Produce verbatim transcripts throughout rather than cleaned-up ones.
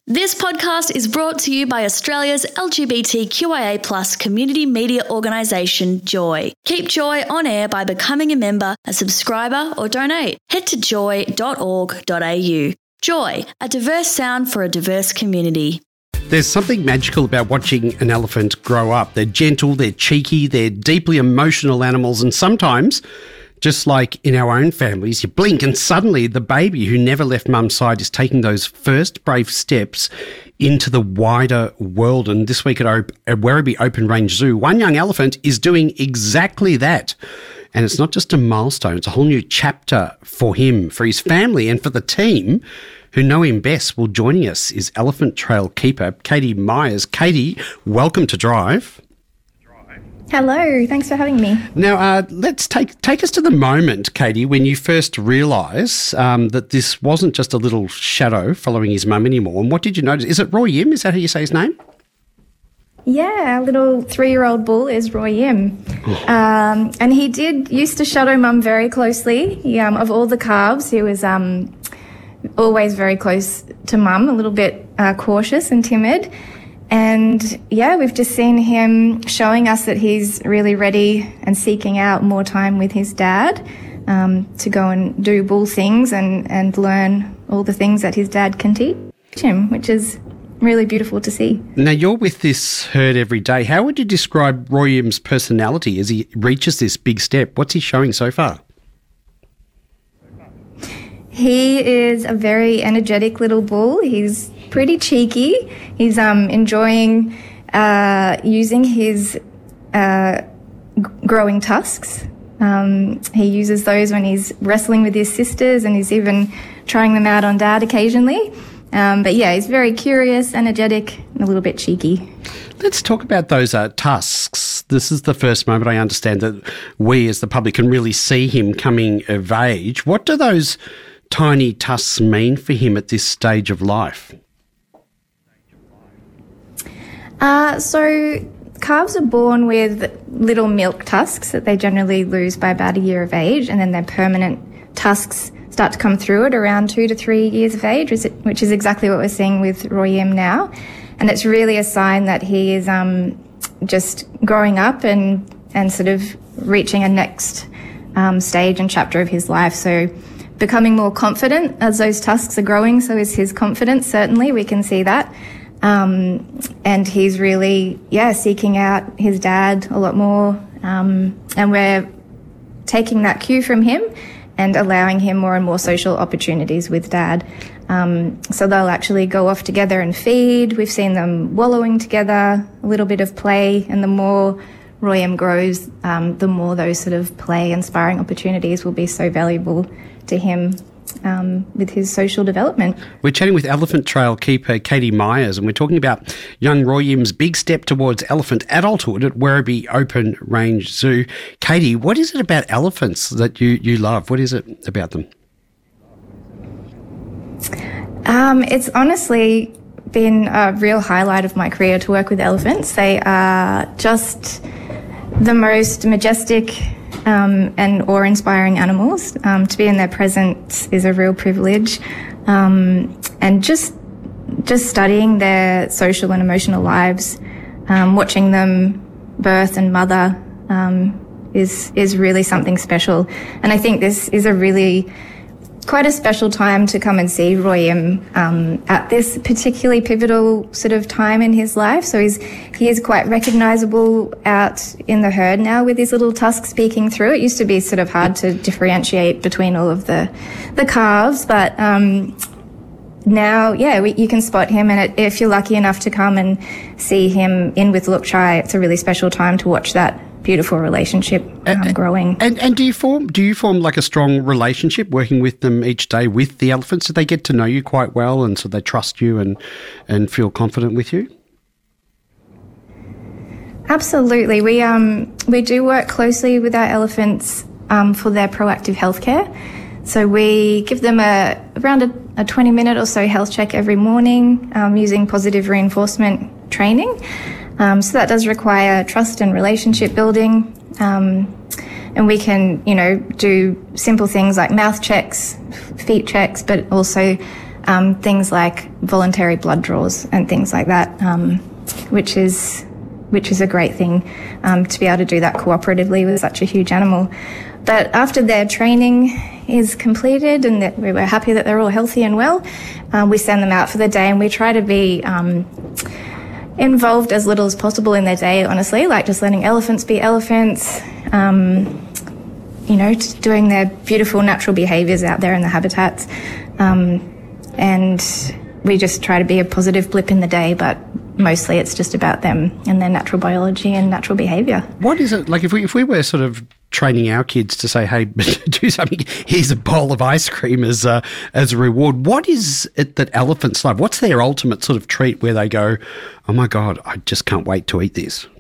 This podcast is brought to you by Australia's L G B T Q I A plus community media organisation, Joy. Keep Joy on air by becoming a member, a subscriber or donate. Head to joy dot org dot a u. Joy, a diverse sound for a diverse community. There's something magical about watching an elephant grow up. They're gentle, they're cheeky, they're deeply emotional animals, and sometimes, just like in our own families, you blink and suddenly the baby who never left mum's side is taking those first brave steps into the wider world. And this week at, o- at Werribee Open Range Zoo, one young elephant is doing exactly that. And it's not just a milestone, it's a whole new chapter for him, for his family and for the team who know him best. Well, joining us is Elephant Trail Keeper Katie Myers. Katie, welcome to Drive. Hello, thanks for having me. Now, uh, let's take take us to the moment, Katie, when you first realise um, that this wasn't just a little shadow following his mum anymore. And what did you notice? Is it Roy Yim? Is that how you say his name? Yeah, our little three-year-old bull is Roy Yim. Um, and he did used to shadow mum very closely. He, um, of all the calves, he was um, always very close to mum, a little bit uh, cautious and timid. And yeah, we've just seen him showing us that he's really ready and seeking out more time with his dad um, to go and do bull things and, and learn all the things that his dad can teach him, which is really beautiful to see. Now, you're with this herd every day. How would you describe Roy Yim's personality as he reaches this big step? What's he showing so far? He is a very energetic little bull. He's pretty cheeky. He's um, enjoying uh, using his uh, g- growing tusks. Um, he uses those when he's wrestling with his sisters, and he's even trying them out on Dad occasionally. Um, but yeah, he's very curious, energetic, and a little bit cheeky. Let's talk about those uh, tusks. This is the first moment I understand that we as the public can really see him coming of age. What do those tiny tusks mean for him at this stage of life? Uh, so calves are born with little milk tusks that they generally lose by about a year of age, and then their permanent tusks start to come through at around two to three years of age, which is exactly what we're seeing with Roy Yim now. And it's really a sign that he is um, just growing up and, and sort of reaching a next um, stage and chapter of his life. So becoming more confident as those tusks are growing, so is his confidence, certainly, we can see that. Um, and he's really, yeah, seeking out his dad a lot more. Um, and we're taking that cue from him and allowing him more and more social opportunities with Dad. Um, so they'll actually go off together and feed. We've seen them wallowing together, a little bit of play, and the more Roy Yim grows, um, the more those sort of play and sparring opportunities will be so valuable to him um, with his social development. We're chatting with Elephant Trail Keeper Katie Myers, and we're talking about young Roy Yim's big step towards elephant adulthood at Werribee Open Range Zoo. Katie, what is it about elephants that you, you love? What is it about them? Um, it's honestly been a real highlight of my career to work with elephants. They are just the most majestic Um, and awe-inspiring animals. Um, to be in their presence is a real privilege. Um, and just just studying their social and emotional lives, um, watching them birth and mother um, is is really something special. And I think this is a really quite a special time to come and see Roy Yim um, at this particularly pivotal sort of time in his life. So he's he is quite recognisable out in the herd now with his little tusks peeking through. It used to be sort of hard to differentiate between all of the the calves, but um, now, yeah, we, you can spot him. And it, if you're lucky enough to come and see him in with Look Chai, it's a really special time to watch that beautiful relationship um, and, growing. And and do you form do you form like a strong relationship working with them each day with the elephants? Do they get to know you quite well, and so they trust you and and feel confident with you? Absolutely. We um we do work closely with our elephants um, for their proactive healthcare. So we give them a around a, a twenty minute or so health check every morning um, using positive reinforcement training. Um, so that does require trust and relationship building. Um, and we can, you know, do simple things like mouth checks, feet checks, but also um, things like voluntary blood draws and things like that, um, which is which is a great thing um, to be able to do that cooperatively with such a huge animal. But after their training is completed and that we were happy that they're all healthy and well, um, we send them out for the day, and we try to be um, involved as little as possible in their day, honestly, like just letting elephants be elephants, um, you know, just doing their beautiful natural behaviours out there in the habitats. Um, and we just try to be a positive blip in the day, but mostly it's just about them and their natural biology and natural behaviour. What is it, like if we if we were sort of training our kids to say, hey, do something, here's a bowl of ice cream as a, as a reward, what is it that elephants love? What's their ultimate sort of treat where they go, oh my God, I just can't wait to eat this?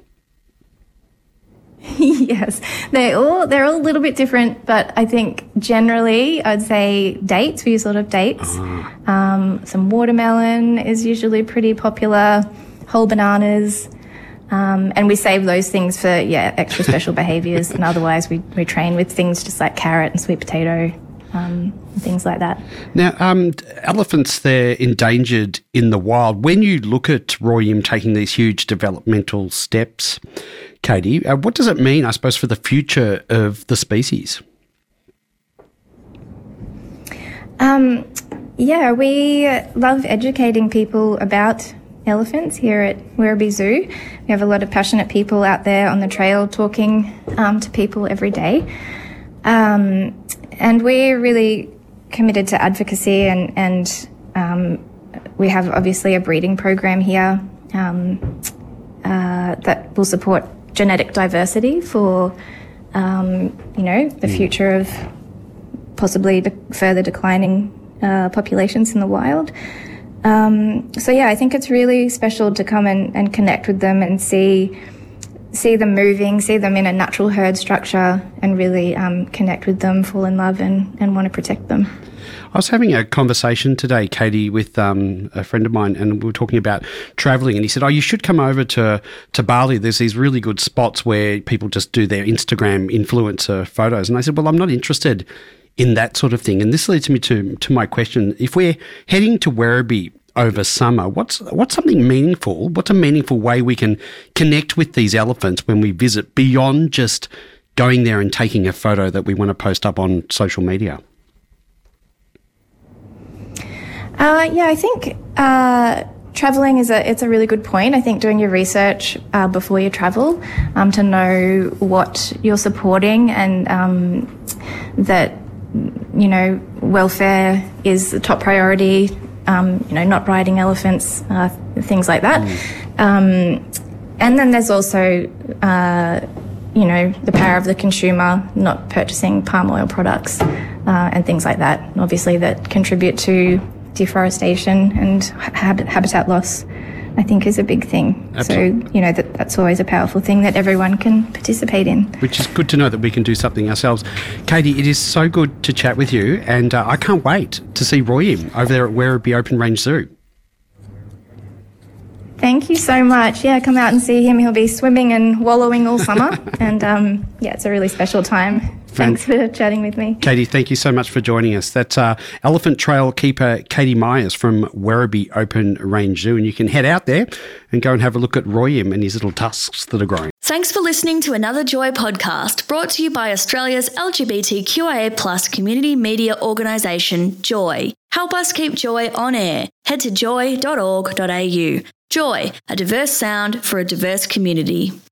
Yes, they all they're all a little bit different, but I think generally I'd say dates. We use a lot of dates. Oh. Um, some watermelon is usually pretty popular. Whole bananas, um, and we save those things for yeah extra special behaviours. And otherwise, we we train with things just like carrot and sweet potato. Um, things like that. Now, um, elephants, they're endangered in the wild. When you look at Roy Yim taking these huge developmental steps, Katie, uh, what does it mean, I suppose, for the future of the species? Um, yeah, we love educating people about elephants here at Werribee Zoo. We have a lot of passionate people out there on the trail talking um, to people every day. Um, and we're really committed to advocacy, and, and um, we have obviously a breeding program here um, uh, that will support genetic diversity for, um, you know, the future of possibly de- further declining uh, populations in the wild. Um, so, yeah, I think it's really special to come and, and connect with them and see see them moving, see them in a natural herd structure, and really um, connect with them, fall in love and, and want to protect them. I was having a conversation today, Katie, with um, a friend of mine, and we were talking about travelling, and he said, oh, you should come over to, to Bali. There's these really good spots where people just do their Instagram influencer photos. And I said, well, I'm not interested in that sort of thing. And this leads me to, to my question. If we're heading to Werribee over summer, what's what's something meaningful, what's a meaningful way we can connect with these elephants when we visit beyond just going there and taking a photo that we want to post up on social media? Uh, yeah, I think uh, travelling is a it's a really good point. I think doing your research uh, before you travel um, to know what you're supporting, and um, that, you know, welfare is the top priority. Um, you know, not riding elephants, uh, things like that. Mm. Um, and then there's also, uh, you know, the power of the consumer, not purchasing palm oil products uh, and things like that, obviously, that contribute to deforestation and hab- habitat loss, I think, is a big thing. Absolutely. So, you know, that that's always a powerful thing that everyone can participate in. Which is good to know that we can do something ourselves. Katie, it is so good to chat with you, and uh, I can't wait to see Roy Yim over there at Werribee Open Range Zoo. Thank you so much. Yeah, come out and see him. He'll be swimming and wallowing all summer. and, um, yeah, it's a really special time. Thanks for chatting with me. Katie, thank you so much for joining us. That's uh, Elephant Trail keeper Katie Myers from Werribee Open Range Zoo. And you can head out there and go and have a look at Roy Yim and his little tusks that are growing. Thanks for listening to another Joy podcast brought to you by Australia's L G B T Q I A plus community media organisation, Joy. Help us keep Joy on air. Head to joy dot org dot a u. Joy, a diverse sound for a diverse community.